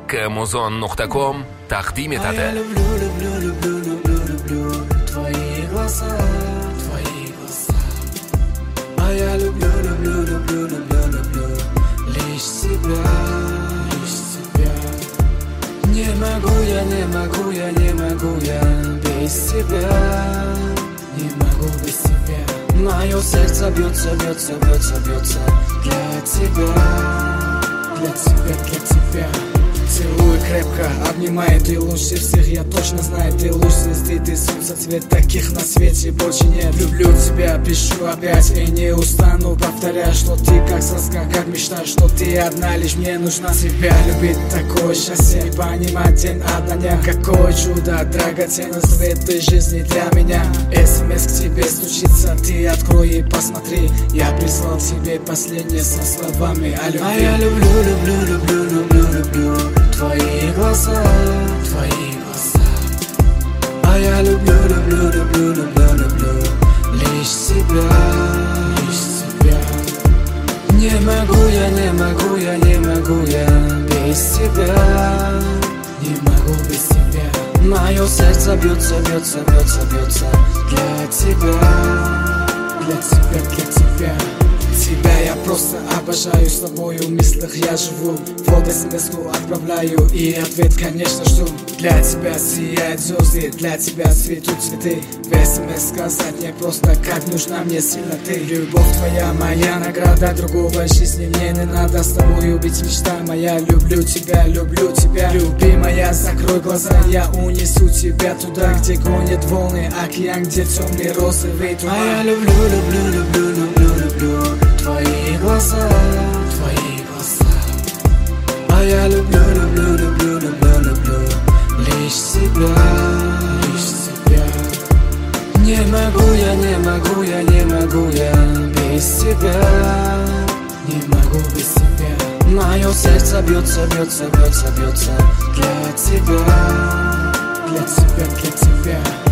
Kmuzon.com taqdim etadi. Твои глаза, а я люблю лишь тебя. Не могу я без тебя. Не могу без тебя. Мое сердце бьется для тебя. Для тебя. Целую крепко, обнимай, ты лучше всех, я точно знаю, ты лучше звезды, ты солнцецвет, таких на свете больше нет. Люблю тебя, пишу опять и не устану повторять, что ты как сказка, как мечта, что ты одна, лишь мне нужна. Тебя любить, такое счастье, понимать день ото дня, какое чудо, драгоценность в этой жизни для меня. СМС к тебе стучится, ты открой и посмотри, я прислал тебе последнее со словами о любви. А я люблю твои глаза, а я люблю лишь тебя. Не могу я без тебя. Не могу без тебя. Мое сердце бьется для тебя. Для тебя. Тебя я просто обожаю, с тобой в мыслях я живу. Вот смс-ку отправляю и ответ, конечно, жду. Для тебя сияют звезды, для тебя цветут цветы. В смс сказать не просто, как нужна мне сильно ты. Любовь твоя, моя награда, другого жизни мне не надо. С тобой быть мечта моя, люблю тебя. Любимая, закрой глаза, я унесу тебя туда, где гонят волны, океан, где темный розовый туман. А я люблю твои глаза, а я люблю лишь тебя. Не могу я без тебя. Не могу без тебя. Мое сердце бьется для тебя. Для тебя.